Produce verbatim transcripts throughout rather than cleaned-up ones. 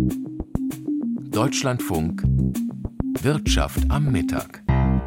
Deutschlandfunk Wirtschaft am Mittag.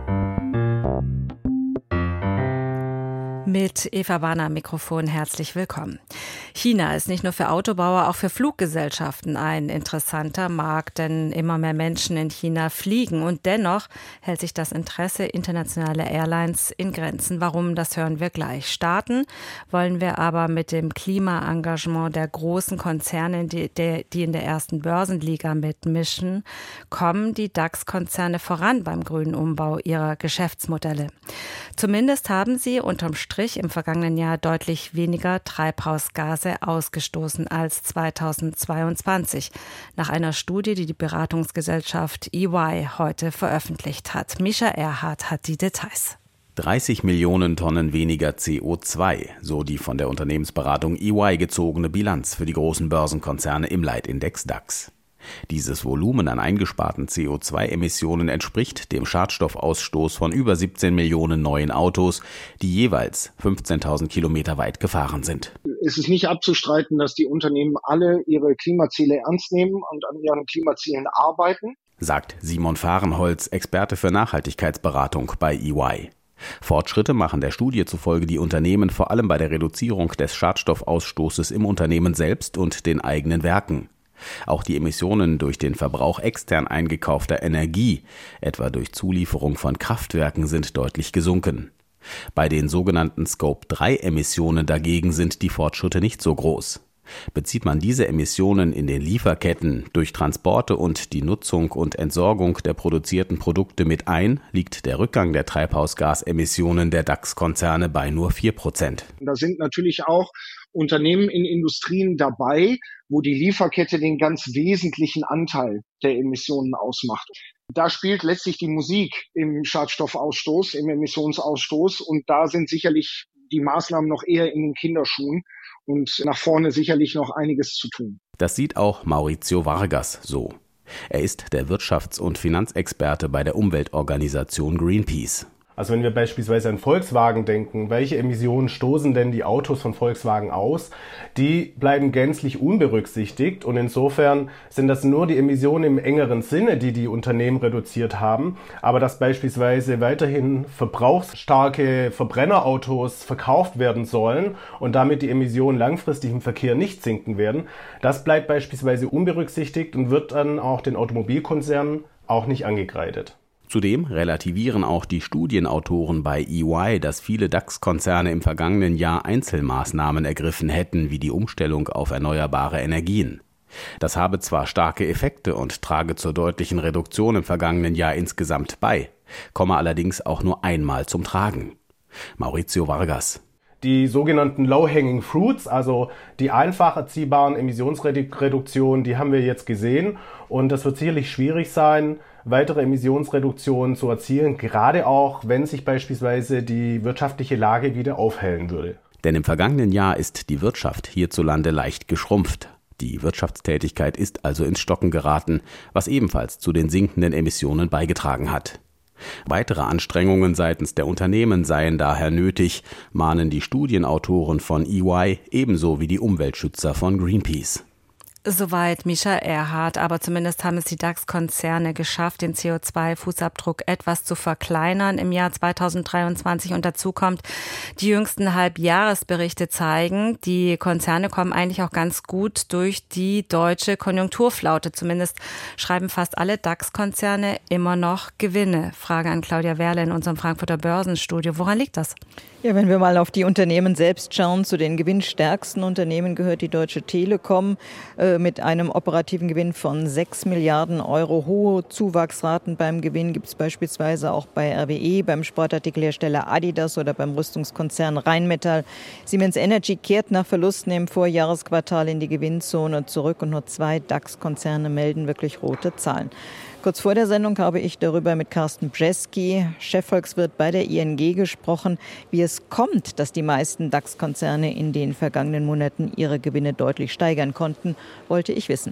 Mit Eva Warner am Mikrofon herzlich willkommen. China ist nicht nur für Autobauer, auch für Fluggesellschaften ein interessanter Markt, denn immer mehr Menschen in China fliegen und dennoch hält sich das Interesse internationaler Airlines in Grenzen. Warum, das hören wir gleich. Starten wollen wir aber mit dem Klimaengagement der großen Konzerne, die, die in der ersten Börsenliga mitmischen. Kommen die DAX-Konzerne voran beim grünen Umbau ihrer Geschäftsmodelle? Zumindest haben sie unterm Strich im vergangenen Jahr deutlich weniger Treibhausgase ausgestoßen als zweitausendzweiundzwanzig, nach einer Studie, die die Beratungsgesellschaft E Y heute veröffentlicht hat. Mischa Erhardt hat die Details. dreißig Millionen Tonnen weniger C O zwei, so die von der Unternehmensberatung E Y gezogene Bilanz für die großen Börsenkonzerne im Leitindex DAX. Dieses Volumen an eingesparten C O zwei Emissionen entspricht dem Schadstoffausstoß von über siebzehn Millionen neuen Autos, die jeweils fünfzehntausend Kilometer weit gefahren sind. Es ist nicht abzustreiten, dass die Unternehmen alle ihre Klimaziele ernst nehmen und an ihren Klimazielen arbeiten, sagt Simon Fahrenholz, Experte für Nachhaltigkeitsberatung bei E Y. Fortschritte machen der Studie zufolge die Unternehmen vor allem bei der Reduzierung des Schadstoffausstoßes im Unternehmen selbst und den eigenen Werken. Auch die Emissionen durch den Verbrauch extern eingekaufter Energie, etwa durch Zulieferung von Kraftwerken, sind deutlich gesunken. Bei den sogenannten Scope drei Emissionen dagegen sind die Fortschritte nicht so groß. Bezieht man diese Emissionen in den Lieferketten durch Transporte und die Nutzung und Entsorgung der produzierten Produkte mit ein, liegt der Rückgang der Treibhausgasemissionen der DAX-Konzerne bei nur vier Prozent. Da sind natürlich auch Unternehmen in Industrien dabei, wo die Lieferkette den ganz wesentlichen Anteil der Emissionen ausmacht. Da spielt letztlich die Musik im Schadstoffausstoß, im Emissionsausstoß, und da sind sicherlich die Maßnahmen noch eher in den Kinderschuhen und nach vorne sicherlich noch einiges zu tun. Das sieht auch Maurizio Vargas so. Er ist der Wirtschafts- und Finanzexperte bei der Umweltorganisation Greenpeace. Also wenn wir beispielsweise an Volkswagen denken, welche Emissionen stoßen denn die Autos von Volkswagen aus? Die bleiben gänzlich unberücksichtigt und insofern sind das nur die Emissionen im engeren Sinne, die die Unternehmen reduziert haben. Aber dass beispielsweise weiterhin verbrauchsstarke Verbrennerautos verkauft werden sollen und damit die Emissionen langfristig im Verkehr nicht sinken werden, das bleibt beispielsweise unberücksichtigt und wird dann auch den Automobilkonzernen auch nicht angekreidet. Zudem relativieren auch die Studienautoren bei E Y, dass viele DAX-Konzerne im vergangenen Jahr Einzelmaßnahmen ergriffen hätten, wie die Umstellung auf erneuerbare Energien. Das habe zwar starke Effekte und trage zur deutlichen Reduktion im vergangenen Jahr insgesamt bei, komme allerdings auch nur einmal zum Tragen. Maurizio Vargas. Die sogenannten Low-Hanging Fruits, also die einfach erziehbaren Emissionsreduktionen, die haben wir jetzt gesehen. Und das wird sicherlich schwierig sein, weitere Emissionsreduktionen zu erzielen, gerade auch, wenn sich beispielsweise die wirtschaftliche Lage wieder aufhellen würde. Denn im vergangenen Jahr ist die Wirtschaft hierzulande leicht geschrumpft. Die Wirtschaftstätigkeit ist also ins Stocken geraten, was ebenfalls zu den sinkenden Emissionen beigetragen hat. Weitere Anstrengungen seitens der Unternehmen seien daher nötig, mahnen die Studienautoren von E Y ebenso wie die Umweltschützer von Greenpeace. Soweit Mischa Erhardt, aber zumindest haben es die DAX-Konzerne geschafft, den C O zwei Fußabdruck etwas zu verkleinern im Jahr zweitausenddreiundzwanzig. Und dazu kommt, die jüngsten Halbjahresberichte zeigen, die Konzerne kommen eigentlich auch ganz gut durch die deutsche Konjunkturflaute. Zumindest schreiben fast alle DAX-Konzerne immer noch Gewinne. Frage an Claudia Werle in unserem Frankfurter Börsenstudio. Woran liegt das? Ja, wenn wir mal auf die Unternehmen selbst schauen, zu den gewinnstärksten Unternehmen gehört die Deutsche Telekom äh, mit einem operativen Gewinn von sechs Milliarden Euro. Hohe Zuwachsraten beim Gewinn gibt es beispielsweise auch bei R W E, beim Sportartikelhersteller Adidas oder beim Rüstungskonzern Rheinmetall. Siemens Energy kehrt nach Verlusten im Vorjahresquartal in die Gewinnzone zurück und nur zwei DAX-Konzerne melden wirklich rote Zahlen. Kurz vor der Sendung habe ich darüber mit Carsten Brzeski, Chefvolkswirt bei der I N G, gesprochen, wie es kommt, dass die meisten DAX-Konzerne in den vergangenen Monaten ihre Gewinne deutlich steigern konnten, wollte ich wissen.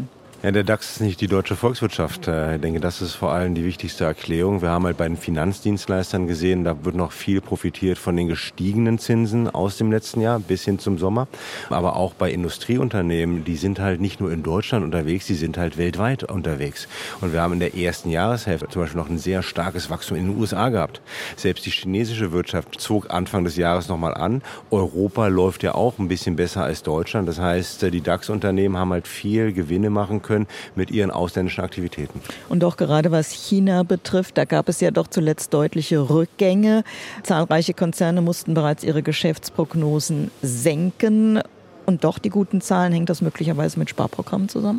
Ja, der DAX ist nicht die deutsche Volkswirtschaft. Ich denke, das ist vor allem die wichtigste Erklärung. Wir haben halt bei den Finanzdienstleistern gesehen, da wird noch viel profitiert von den gestiegenen Zinsen aus dem letzten Jahr bis hin zum Sommer. Aber auch bei Industrieunternehmen, die sind halt nicht nur in Deutschland unterwegs, die sind halt weltweit unterwegs. Und wir haben in der ersten Jahreshälfte zum Beispiel noch ein sehr starkes Wachstum in den U S A gehabt. Selbst die chinesische Wirtschaft zog Anfang des Jahres nochmal an. Europa läuft ja auch ein bisschen besser als Deutschland. Das heißt, die DAX-Unternehmen haben halt viel Gewinne machen können mit ihren ausländischen Aktivitäten. Und auch gerade was China betrifft, da gab es ja doch zuletzt deutliche Rückgänge. Zahlreiche Konzerne mussten bereits ihre Geschäftsprognosen senken. Und doch die guten Zahlen, hängt das möglicherweise mit Sparprogrammen zusammen?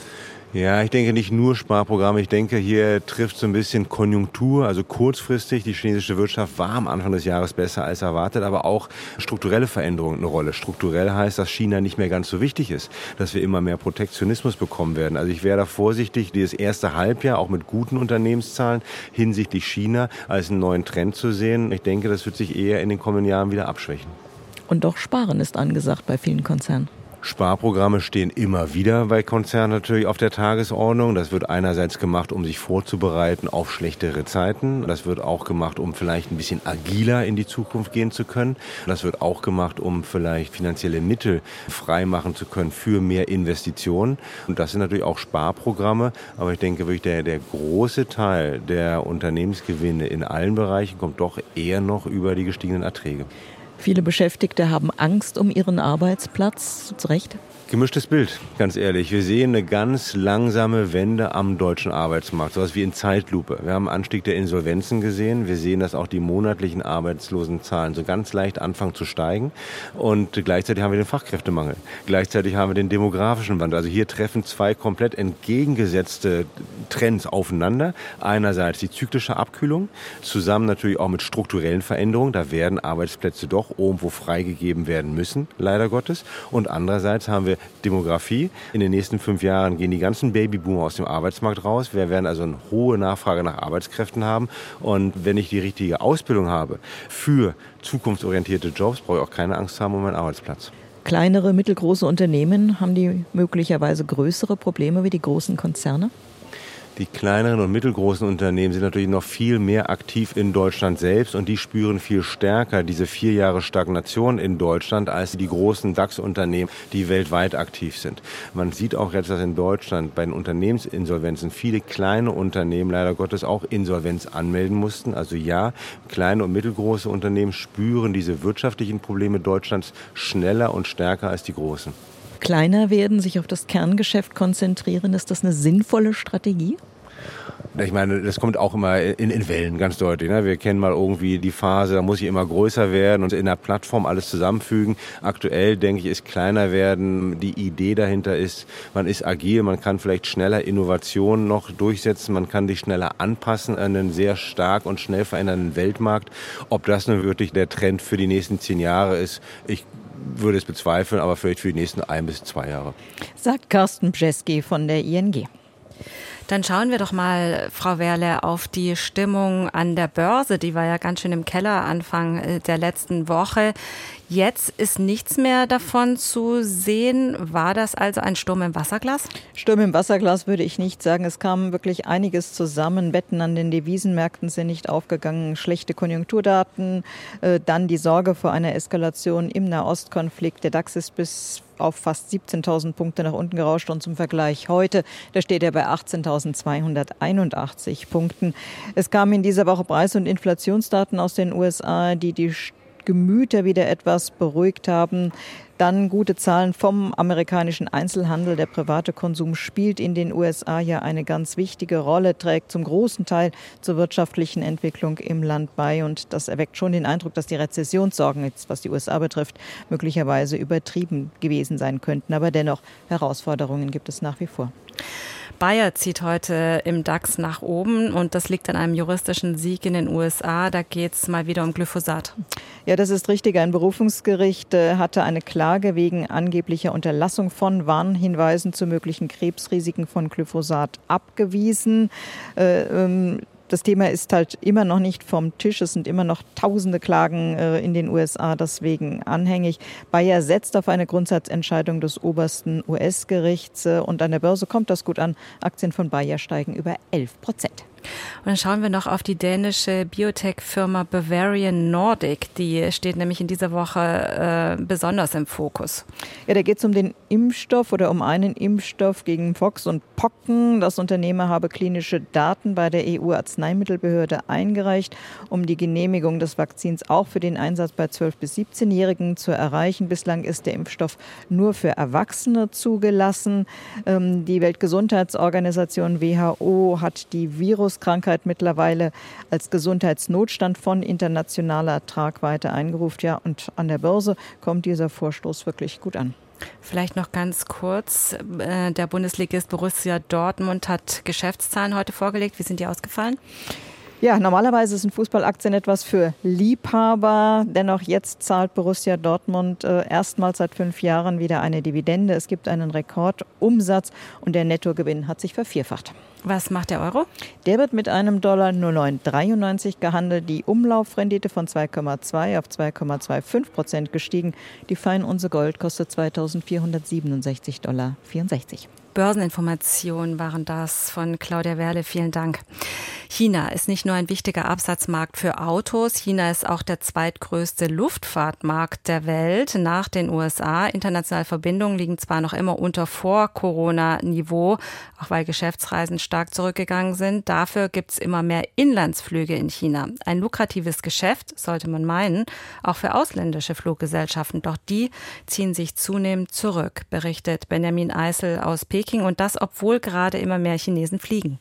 Ja, ich denke nicht nur Sparprogramme. Ich denke, hier trifft so ein bisschen Konjunktur, also kurzfristig. Die chinesische Wirtschaft war am Anfang des Jahres besser als erwartet, aber auch strukturelle Veränderungen eine Rolle. Strukturell heißt, dass China nicht mehr ganz so wichtig ist, dass wir immer mehr Protektionismus bekommen werden. Also ich wäre da vorsichtig, dieses erste Halbjahr auch mit guten Unternehmenszahlen hinsichtlich China als einen neuen Trend zu sehen. Ich denke, das wird sich eher in den kommenden Jahren wieder abschwächen. Und doch Sparen ist angesagt bei vielen Konzernen. Sparprogramme stehen immer wieder bei Konzernen natürlich auf der Tagesordnung. Das wird einerseits gemacht, um sich vorzubereiten auf schlechtere Zeiten. Das wird auch gemacht, um vielleicht ein bisschen agiler in die Zukunft gehen zu können. Das wird auch gemacht, um vielleicht finanzielle Mittel freimachen zu können für mehr Investitionen. Und das sind natürlich auch Sparprogramme. Aber ich denke wirklich, der, der große Teil der Unternehmensgewinne in allen Bereichen kommt doch eher noch über die gestiegenen Erträge. Viele Beschäftigte haben Angst um ihren Arbeitsplatz. Zu Recht? Gemischtes Bild, ganz ehrlich. Wir sehen eine ganz langsame Wende am deutschen Arbeitsmarkt, sowas wie in Zeitlupe. Wir haben einen Anstieg der Insolvenzen gesehen. Wir sehen, dass auch die monatlichen Arbeitslosenzahlen so ganz leicht anfangen zu steigen. Und gleichzeitig haben wir den Fachkräftemangel. Gleichzeitig haben wir den demografischen Wandel. Also hier treffen zwei komplett entgegengesetzte Trends aufeinander. Einerseits die zyklische Abkühlung, zusammen natürlich auch mit strukturellen Veränderungen. Da werden Arbeitsplätze doch irgendwo freigegeben werden müssen, leider Gottes. Und andererseits haben wir Demografie. In den nächsten fünf Jahren gehen die ganzen Babyboomer aus dem Arbeitsmarkt raus. Wir werden also eine hohe Nachfrage nach Arbeitskräften haben. Und wenn ich die richtige Ausbildung habe für zukunftsorientierte Jobs, brauche ich auch keine Angst haben um meinen Arbeitsplatz. Kleinere, mittelgroße Unternehmen, haben die möglicherweise größere Probleme wie die großen Konzerne? Die kleineren und mittelgroßen Unternehmen sind natürlich noch viel mehr aktiv in Deutschland selbst und die spüren viel stärker diese vier Jahre Stagnation in Deutschland als die großen DAX-Unternehmen, die weltweit aktiv sind. Man sieht auch jetzt, dass in Deutschland bei den Unternehmensinsolvenzen viele kleine Unternehmen leider Gottes auch Insolvenz anmelden mussten. Also ja, kleine und mittelgroße Unternehmen spüren diese wirtschaftlichen Probleme Deutschlands schneller und stärker als die großen. Kleiner werden, sich auf das Kerngeschäft konzentrieren, ist das eine sinnvolle Strategie? Ich meine, das kommt auch immer in, in Wellen, ganz deutlich. Ne? Wir kennen mal irgendwie die Phase, da muss ich immer größer werden und in der Plattform alles zusammenfügen. Aktuell, denke ich, ist kleiner werden. Die Idee dahinter ist, man ist agil, man kann vielleicht schneller Innovationen noch durchsetzen, man kann sich schneller anpassen an einen sehr stark und schnell verändernden Weltmarkt. Ob das nun wirklich der Trend für die nächsten zehn Jahre ist, ich würde es bezweifeln, aber vielleicht für die nächsten ein bis zwei Jahre. Sagt Carsten Bjeski von der I N G. Dann schauen wir doch mal, Frau Wehrle, auf die Stimmung an der Börse. Die war ja ganz schön im Keller Anfang der letzten Woche. Jetzt ist nichts mehr davon zu sehen. War das also ein Sturm im Wasserglas? Sturm im Wasserglas würde ich nicht sagen. Es kam wirklich einiges zusammen. Wetten an den Devisenmärkten sind nicht aufgegangen. Schlechte Konjunkturdaten, äh, dann die Sorge vor einer Eskalation im Nahostkonflikt. Der DAX ist bis auf fast siebzehntausend Punkte nach unten gerauscht und zum Vergleich heute, da steht er bei achtzehntausendzweihunderteinundachtzig Punkten. Es kamen in dieser Woche Preis- und Inflationsdaten aus den U S A, die die Gemüter wieder etwas beruhigt haben. Dann gute Zahlen vom amerikanischen Einzelhandel. Der private Konsum spielt in den U S A ja eine ganz wichtige Rolle, trägt zum großen Teil zur wirtschaftlichen Entwicklung im Land bei. Und das erweckt schon den Eindruck, dass die Rezessionssorgen, jetzt was die U S A betrifft, möglicherweise übertrieben gewesen sein könnten. Aber dennoch, Herausforderungen gibt es nach wie vor. Bayer zieht heute im DAX nach oben und das liegt an einem juristischen Sieg in den U S A. Da geht es mal wieder um Glyphosat. Ja, das ist richtig. Ein Berufungsgericht äh, hatte eine Klage wegen angeblicher Unterlassung von Warnhinweisen zu möglichen Krebsrisiken von Glyphosat abgewiesen. Äh, ähm, das Thema ist halt immer noch nicht vom Tisch. Es sind immer noch tausende Klagen äh, in den U S A deswegen anhängig. Bayer setzt auf eine Grundsatzentscheidung des obersten U S-Gerichts äh, und an der Börse kommt das gut an. Aktien von Bayer steigen über elf Prozent. Und dann schauen wir noch auf die dänische Biotech-Firma Bavarian Nordic. Die steht nämlich in dieser Woche äh, besonders im Fokus. Ja, da geht es um den Impfstoff oder um einen Impfstoff gegen Pox und Pocken. Das Unternehmen habe klinische Daten bei der E U-Arzneimittelbehörde eingereicht, um die Genehmigung des Vakzins auch für den Einsatz bei zwölf- bis siebzehnjährigen zu erreichen. Bislang ist der Impfstoff nur für Erwachsene zugelassen. Ähm, die Weltgesundheitsorganisation W H O hat die Virus Krankheit mittlerweile als Gesundheitsnotstand von internationaler Tragweite eingerufen. Ja, und an der Börse kommt dieser Vorstoß wirklich gut an. Vielleicht noch ganz kurz. Der Bundesligist Borussia Dortmund hat Geschäftszahlen heute vorgelegt. Wie sind die ausgefallen? Ja, normalerweise sind Fußballaktien etwas für Liebhaber. Dennoch jetzt zahlt Borussia Dortmund äh, erstmals seit fünf Jahren wieder eine Dividende. Es gibt einen Rekordumsatz und der Nettogewinn hat sich vervierfacht. Was macht der Euro? Der wird mit einem Dollar null Komma neun dreiundneunzig gehandelt. Die Umlaufrendite von zwei Komma zwei auf zwei Komma fünfundzwanzig Prozent gestiegen. Die Feinunze Gold kostet zweitausendvierhundertsiebenundsechzig Dollar vierundsechzig. Börseninformationen waren das von Claudia Werle. Vielen Dank. China ist nicht nur ein wichtiger Absatzmarkt für Autos. China ist auch der zweitgrößte Luftfahrtmarkt der Welt nach den U S A. Internationale Verbindungen liegen zwar noch immer unter Vor-Corona-Niveau, auch weil Geschäftsreisen stark zurückgegangen sind. Dafür gibt es immer mehr Inlandsflüge in China. Ein lukratives Geschäft, sollte man meinen, auch für ausländische Fluggesellschaften. Doch die ziehen sich zunehmend zurück, berichtet Benjamin Eisel aus Peking. Und das, obwohl gerade immer mehr Chinesen fliegen.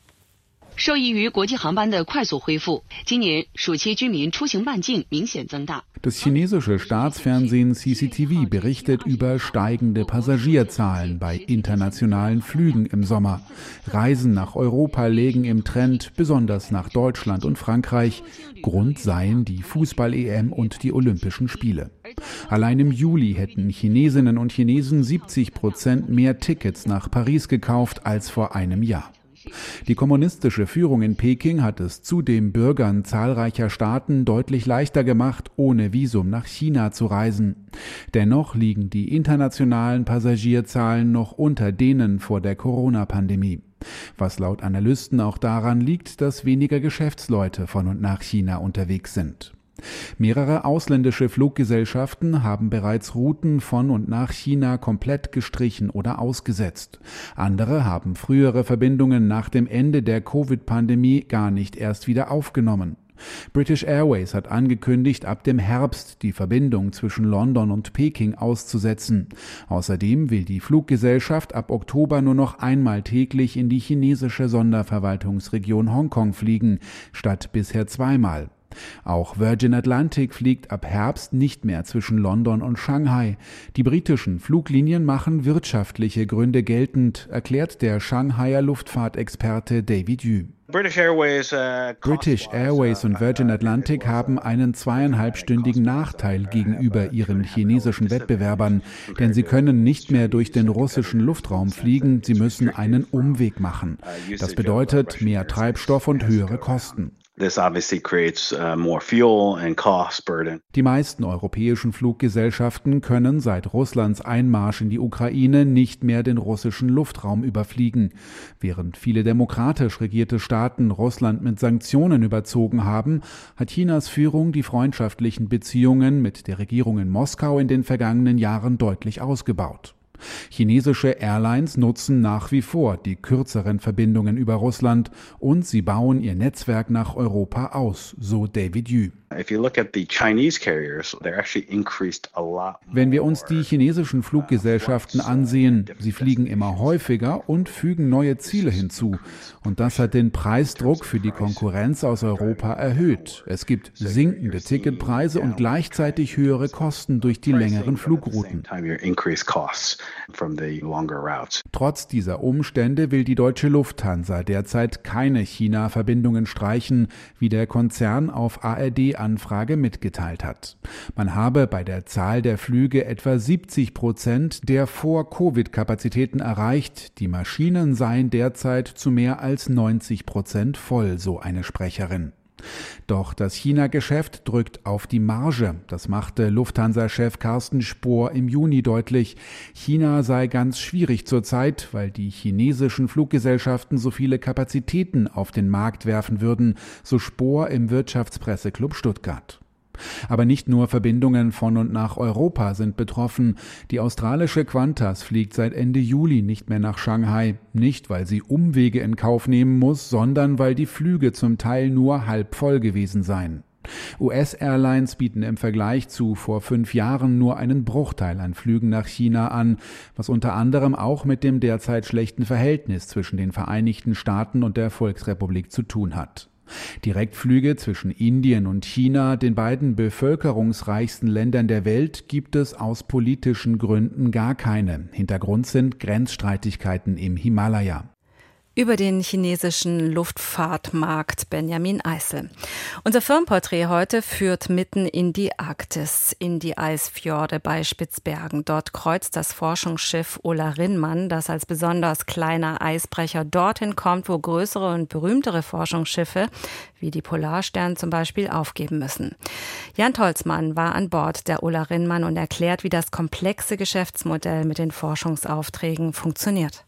Das chinesische Staatsfernsehen C C T V berichtet über steigende Passagierzahlen bei internationalen Flügen im Sommer. Reisen nach Europa lägen im Trend, besonders nach Deutschland und Frankreich. Grund seien die Fußball-E M und die Olympischen Spiele. Allein im Juli hätten Chinesinnen und Chinesen siebzig Prozent mehr Tickets nach Paris gekauft als vor einem Jahr. Die kommunistische Führung in Peking hat es zudem Bürgern zahlreicher Staaten deutlich leichter gemacht, ohne Visum nach China zu reisen. Dennoch liegen die internationalen Passagierzahlen noch unter denen vor der Corona-Pandemie. Was laut Analysten auch daran liegt, dass weniger Geschäftsleute von und nach China unterwegs sind. Mehrere ausländische Fluggesellschaften haben bereits Routen von und nach China komplett gestrichen oder ausgesetzt. Andere haben frühere Verbindungen nach dem Ende der Covid-Pandemie gar nicht erst wieder aufgenommen. British Airways hat angekündigt, ab dem Herbst die Verbindung zwischen London und Peking auszusetzen. Außerdem will die Fluggesellschaft ab Oktober nur noch einmal täglich in die chinesische Sonderverwaltungsregion Hongkong fliegen, statt bisher zweimal. Auch Virgin Atlantic fliegt ab Herbst nicht mehr zwischen London und Shanghai. Die britischen Fluglinien machen wirtschaftliche Gründe geltend, erklärt der Shanghaier Luftfahrtexperte David Yu. British Airways, uh, British Airways und Virgin Atlantic haben einen zweieinhalbstündigen Nachteil gegenüber ihren chinesischen Wettbewerbern, denn sie können nicht mehr durch den russischen Luftraum fliegen, sie müssen einen Umweg machen. Das bedeutet mehr Treibstoff und höhere Kosten. This obviously creates uh, more fuel and cost burden. Die meisten europäischen Fluggesellschaften können seit Russlands Einmarsch in die Ukraine nicht mehr den russischen Luftraum überfliegen. Während viele demokratisch regierte Staaten Russland mit Sanktionen überzogen haben, hat Chinas Führung die freundschaftlichen Beziehungen mit der Regierung in Moskau in den vergangenen Jahren deutlich ausgebaut. Chinesische Airlines nutzen nach wie vor die kürzeren Verbindungen über Russland und sie bauen ihr Netzwerk nach Europa aus, so David Yu. Wenn wir uns die chinesischen Fluggesellschaften ansehen, sie fliegen immer häufiger und fügen neue Ziele hinzu. Und das hat den Preisdruck für die Konkurrenz aus Europa erhöht. Es gibt sinkende Ticketpreise und gleichzeitig höhere Kosten durch die längeren Flugrouten. Trotz dieser Umstände will die deutsche Lufthansa derzeit keine China-Verbindungen streichen, wie der Konzern auf A R D Anfrage mitgeteilt hat. Man habe bei der Zahl der Flüge etwa siebzig Prozent der Vor-Covid-Kapazitäten erreicht. Die Maschinen seien derzeit zu mehr als neunzig Prozent voll, so eine Sprecherin. Doch das China-Geschäft drückt auf die Marge. Das machte Lufthansa-Chef Carsten Spohr im Juni deutlich. China sei ganz schwierig zurzeit, weil die chinesischen Fluggesellschaften so viele Kapazitäten auf den Markt werfen würden, so Spohr im Wirtschaftspresseclub Stuttgart. Aber nicht nur Verbindungen von und nach Europa sind betroffen. Die australische Qantas fliegt seit Ende Juli nicht mehr nach Shanghai. Nicht, weil sie Umwege in Kauf nehmen muss, sondern weil die Flüge zum Teil nur halb voll gewesen seien. U S-Airlines bieten im Vergleich zu vor fünf Jahren nur einen Bruchteil an Flügen nach China an, was unter anderem auch mit dem derzeit schlechten Verhältnis zwischen den Vereinigten Staaten und der Volksrepublik zu tun hat. Direktflüge zwischen Indien und China, den beiden bevölkerungsreichsten Ländern der Welt, gibt es aus politischen Gründen gar keine. Hintergrund sind Grenzstreitigkeiten im Himalaya. Über den chinesischen Luftfahrtmarkt Benjamin Eisel. Unser Firmenporträt heute führt mitten in die Arktis, in die Eisfjorde bei Spitzbergen. Dort kreuzt das Forschungsschiff Ulla Rindman, das als besonders kleiner Eisbrecher dorthin kommt, wo größere und berühmtere Forschungsschiffe, wie die Polarstern zum Beispiel, aufgeben müssen. Jan Tolzmann war an Bord der Ulla Rindman und erklärt, wie das komplexe Geschäftsmodell mit den Forschungsaufträgen funktioniert.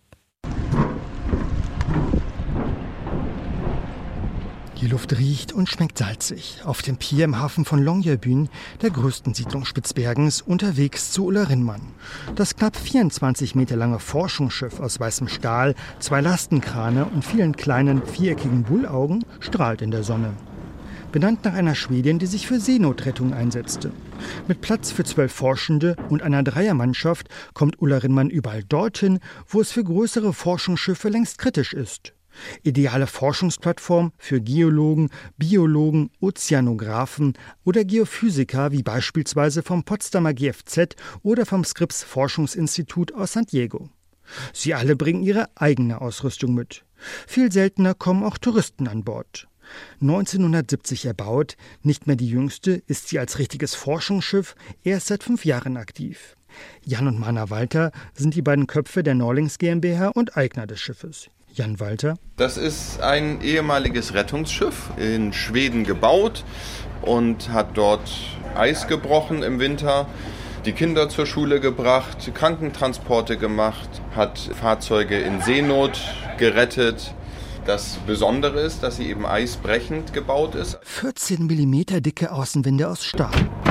Die Luft riecht und schmeckt salzig. Auf dem Pier im Hafen von Longyearbyen, der größten Siedlung Spitzbergens, unterwegs zu Ulla Rindman. Das knapp vierundzwanzig Meter lange Forschungsschiff aus weißem Stahl, zwei Lastenkrane und vielen kleinen viereckigen Bullaugen strahlt in der Sonne. Benannt nach einer Schwedin, die sich für Seenotrettung einsetzte. Mit Platz für zwölf Forschende und einer Dreiermannschaft kommt Ulla Rindman überall dorthin, wo es für größere Forschungsschiffe längst kritisch ist. Ideale Forschungsplattform für Geologen, Biologen, Ozeanographen oder Geophysiker wie beispielsweise vom Potsdamer G F Z oder vom Scripps Forschungsinstitut aus San Diego. Sie alle bringen ihre eigene Ausrüstung mit. Viel seltener kommen auch Touristen an Bord. neunzehnhundertsiebzig erbaut, nicht mehr die jüngste, ist sie als richtiges Forschungsschiff erst seit fünf Jahren aktiv. Jan und Mana Walter sind die beiden Köpfe der Norlings GmbH und Eigner des Schiffes. Jan Walter. Das ist ein ehemaliges Rettungsschiff in Schweden gebaut und hat dort Eis gebrochen im Winter, die Kinder zur Schule gebracht, Krankentransporte gemacht, hat Fahrzeuge in Seenot gerettet. Das Besondere ist, dass sie eben eisbrechend gebaut ist. vierzehn Millimeter dicke Außenwände aus Stahl.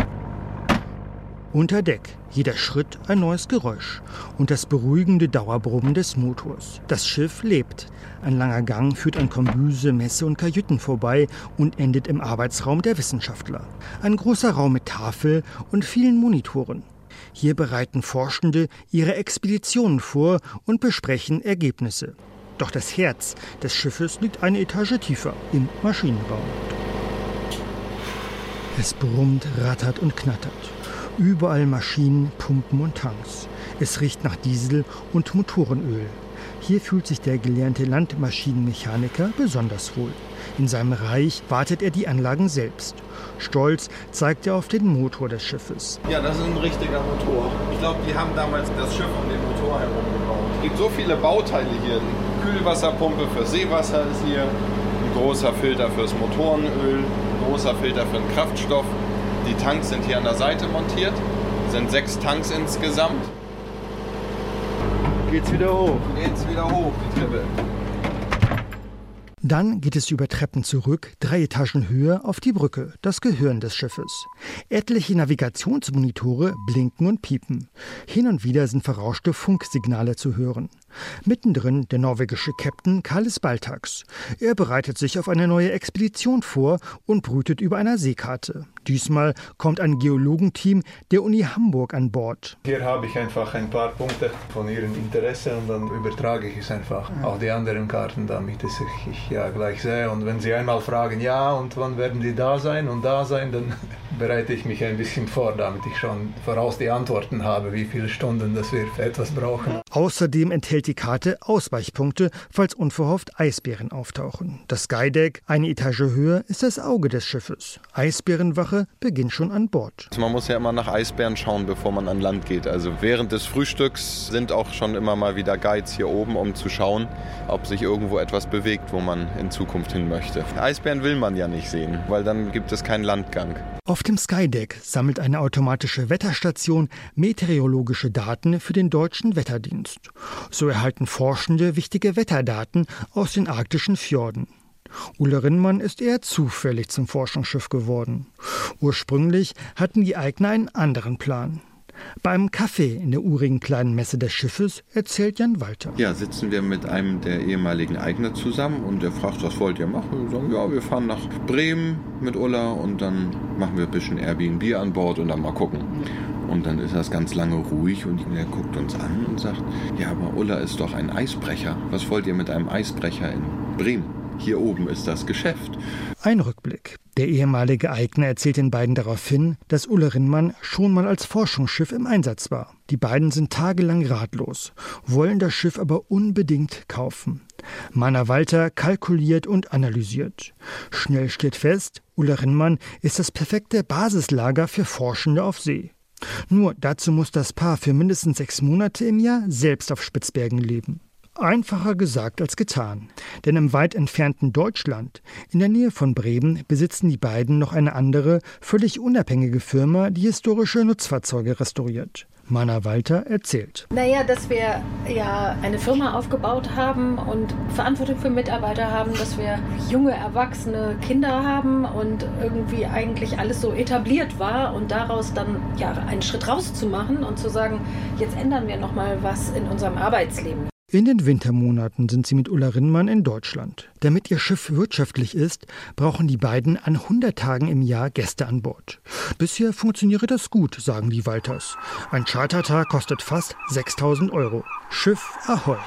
Unter Deck, jeder Schritt ein neues Geräusch und das beruhigende Dauerbrummen des Motors. Das Schiff lebt. Ein langer Gang führt an Kombüse, Messe und Kajüten vorbei und endet im Arbeitsraum der Wissenschaftler. Ein großer Raum mit Tafel und vielen Monitoren. Hier bereiten Forschende ihre Expeditionen vor und besprechen Ergebnisse. Doch das Herz des Schiffes liegt eine Etage tiefer, im Maschinenraum. Es brummt, rattert und knattert. Überall Maschinen, Pumpen und Tanks. Es riecht nach Diesel und Motorenöl. Hier fühlt sich der gelernte Landmaschinenmechaniker besonders wohl. In seinem Reich wartet er die Anlagen selbst. Stolz zeigt er auf den Motor des Schiffes. Ja, das ist ein richtiger Motor. Ich glaube, die haben damals das Schiff um den Motor herum gebaut. Es gibt so viele Bauteile hier. Die Kühlwasserpumpe für Seewasser ist hier, ein großer Filter fürs Motorenöl, ein großer Filter für den Kraftstoff. Die Tanks sind hier an der Seite montiert, es sind sechs Tanks insgesamt. Geht's wieder hoch? Geht's wieder hoch, die Treppe. Dann geht es über Treppen zurück, drei Etagen höher auf die Brücke, das Gehirn des Schiffes. Etliche Navigationsmonitore blinken und piepen. Hin und wieder sind verrauschte Funksignale zu hören. Mittendrin der norwegische Captain Karlis Baltax. Er bereitet sich auf eine neue Expedition vor und brütet über einer Seekarte. Diesmal kommt ein Geologenteam der Uni Hamburg an Bord. Hier habe ich einfach ein paar Punkte von ihrem Interesse und dann übertrage ich es einfach auf die anderen Karten, damit es ich ja gleich sehe. Und wenn Sie einmal fragen, ja, und wann werden die da sein und da sein, dann bereite ich mich ein bisschen vor, damit ich schon voraus die Antworten habe, wie viele Stunden das wir für etwas brauchen. Außerdem enthält die Karte Ausweichpunkte, falls unverhofft Eisbären auftauchen. Das Skydeck, eine Etage höher, ist das Auge des Schiffes. Eisbärenwache beginnt schon an Bord. Man muss ja immer nach Eisbären schauen, bevor man an Land geht. Also während des Frühstücks sind auch schon immer mal wieder Guides hier oben, um zu schauen, ob sich irgendwo etwas bewegt, wo man in Zukunft hin möchte. Eisbären will man ja nicht sehen, weil dann gibt es keinen Landgang. Auf dem Skydeck sammelt eine automatische Wetterstation meteorologische Daten für den deutschen Wetterdienst. So erhalten Forschende wichtige Wetterdaten aus den arktischen Fjorden. Ulla Rindmann ist eher zufällig zum Forschungsschiff geworden. Ursprünglich hatten die Eigner einen anderen Plan. Beim Kaffee in der urigen kleinen Messe des Schiffes erzählt Jan Walter. Ja, sitzen wir mit einem der ehemaligen Eigner zusammen und der fragt, was wollt ihr machen? Wir sagen, ja, wir fahren nach Bremen mit Ulla und dann machen wir ein bisschen Airbnb an Bord und dann mal gucken. Und dann ist das ganz lange ruhig und er guckt uns an und sagt, ja, aber Ulla ist doch ein Eisbrecher. Was wollt ihr mit einem Eisbrecher in Bremen? Hier oben ist das Geschäft. Ein Rückblick. Der ehemalige Eigner erzählt den beiden darauf hin, dass Ulla Rindmann schon mal als Forschungsschiff im Einsatz war. Die beiden sind tagelang ratlos, wollen das Schiff aber unbedingt kaufen. Manner Walter kalkuliert und analysiert. Schnell steht fest, Ulla Rindmann ist das perfekte Basislager für Forschende auf See. Nur dazu muss das Paar für mindestens sechs Monate im Jahr selbst auf Spitzbergen leben. Einfacher gesagt als getan. Denn im weit entfernten Deutschland, in der Nähe von Bremen, besitzen die beiden noch eine andere, völlig unabhängige Firma, die historische Nutzfahrzeuge restauriert. Manner Walter erzählt. Naja, dass wir ja eine Firma aufgebaut haben und Verantwortung für Mitarbeiter haben, dass wir junge, erwachsene Kinder haben und irgendwie eigentlich alles so etabliert war und daraus dann ja einen Schritt rauszumachen und zu sagen, jetzt ändern wir nochmal was in unserem Arbeitsleben. In den Wintermonaten sind sie mit Ulla Rindmann in Deutschland. Damit ihr Schiff wirtschaftlich ist, brauchen die beiden an hundert Tagen im Jahr Gäste an Bord. Bisher funktioniere das gut, sagen die Walters. Ein Chartertag kostet fast sechstausend Euro. Schiff Ahoi!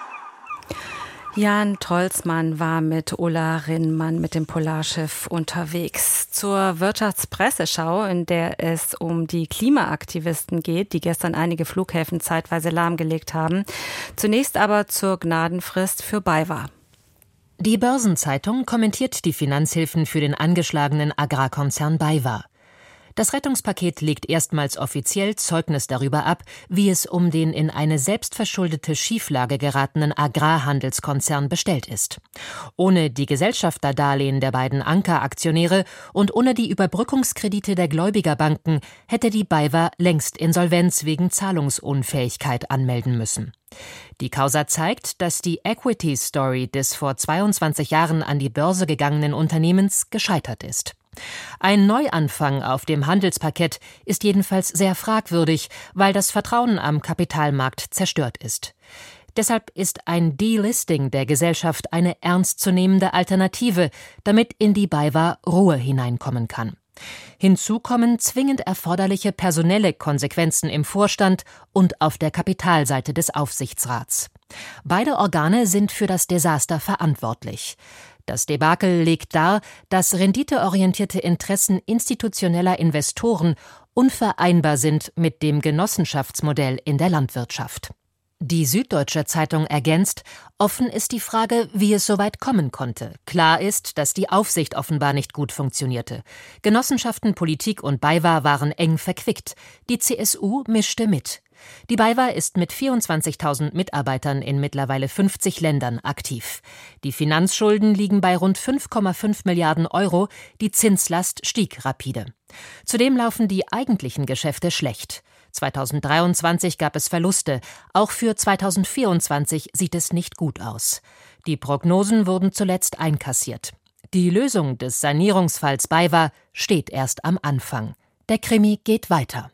Jan Tolzmann war mit Ulla Rindmann mit dem Polarschiff unterwegs. Zur Wirtschaftspresseschau, in der es um die Klimaaktivisten geht, die gestern einige Flughäfen zeitweise lahmgelegt haben. Zunächst aber zur Gnadenfrist für BayWa. Die Börsenzeitung kommentiert die Finanzhilfen für den angeschlagenen Agrarkonzern BayWa. Das Rettungspaket legt erstmals offiziell Zeugnis darüber ab, wie es um den in eine selbstverschuldete Schieflage geratenen Agrarhandelskonzern bestellt ist. Ohne die Gesellschafterdarlehen der beiden Ankeraktionäre und ohne die Überbrückungskredite der Gläubigerbanken hätte die BayWa längst Insolvenz wegen Zahlungsunfähigkeit anmelden müssen. Die Causa zeigt, dass die Equity-Story des vor zweiundzwanzig Jahren an die Börse gegangenen Unternehmens gescheitert ist. Ein Neuanfang auf dem Handelsparkett ist jedenfalls sehr fragwürdig, weil das Vertrauen am Kapitalmarkt zerstört ist. Deshalb ist ein Delisting der Gesellschaft eine ernstzunehmende Alternative, damit in die BayWa Ruhe hineinkommen kann. Hinzu kommen zwingend erforderliche personelle Konsequenzen im Vorstand und auf der Kapitalseite des Aufsichtsrats. Beide Organe sind für das Desaster verantwortlich. Das Debakel legt dar, dass renditeorientierte Interessen institutioneller Investoren unvereinbar sind mit dem Genossenschaftsmodell in der Landwirtschaft. Die Süddeutsche Zeitung ergänzt, offen ist die Frage, wie es so weit kommen konnte. Klar ist, dass die Aufsicht offenbar nicht gut funktionierte. Genossenschaften, Politik und BayWa waren eng verquickt. Die C S U mischte mit. Die BayWa ist mit vierundzwanzigtausend Mitarbeitern in mittlerweile fünfzig Ländern aktiv. Die Finanzschulden liegen bei rund fünf Komma fünf Milliarden Euro, die Zinslast stieg rapide. Zudem laufen die eigentlichen Geschäfte schlecht. zweitausenddreiundzwanzig gab es Verluste, auch für zweitausendvierundzwanzig sieht es nicht gut aus. Die Prognosen wurden zuletzt einkassiert. Die Lösung des Sanierungsfalls BayWa steht erst am Anfang. Der Krimi geht weiter.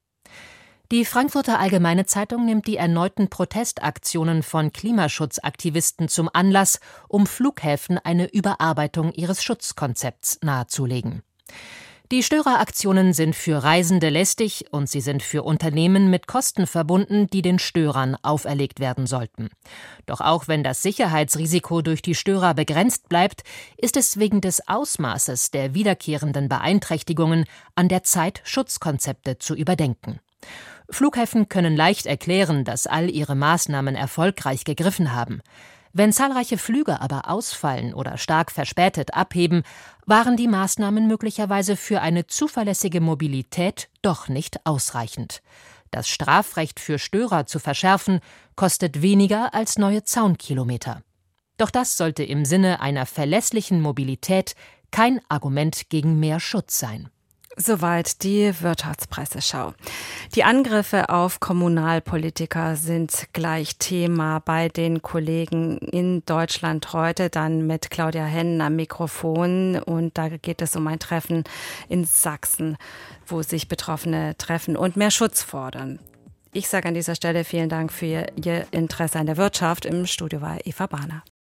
Die Frankfurter Allgemeine Zeitung nimmt die erneuten Protestaktionen von Klimaschutzaktivisten zum Anlass, um Flughäfen eine Überarbeitung ihres Schutzkonzepts nahezulegen. Die Störeraktionen sind für Reisende lästig und sie sind für Unternehmen mit Kosten verbunden, die den Störern auferlegt werden sollten. Doch auch wenn das Sicherheitsrisiko durch die Störer begrenzt bleibt, ist es wegen des Ausmaßes der wiederkehrenden Beeinträchtigungen an der Zeit, Schutzkonzepte zu überdenken. Flughäfen können leicht erklären, dass all ihre Maßnahmen erfolgreich gegriffen haben. Wenn zahlreiche Flüge aber ausfallen oder stark verspätet abheben, waren die Maßnahmen möglicherweise für eine zuverlässige Mobilität doch nicht ausreichend. Das Strafrecht für Störer zu verschärfen, kostet weniger als neue Zaunkilometer. Doch das sollte im Sinne einer verlässlichen Mobilität kein Argument gegen mehr Schutz sein. Soweit die Wirtschaftspresseschau. Die Angriffe auf Kommunalpolitiker sind gleich Thema bei den Kollegen in Deutschland heute, dann mit Claudia Hennen am Mikrofon. Und da geht es um ein Treffen in Sachsen, wo sich Betroffene treffen und mehr Schutz fordern. Ich sage an dieser Stelle vielen Dank für Ihr Interesse an der Wirtschaft. Im Studio war Eva Bahner.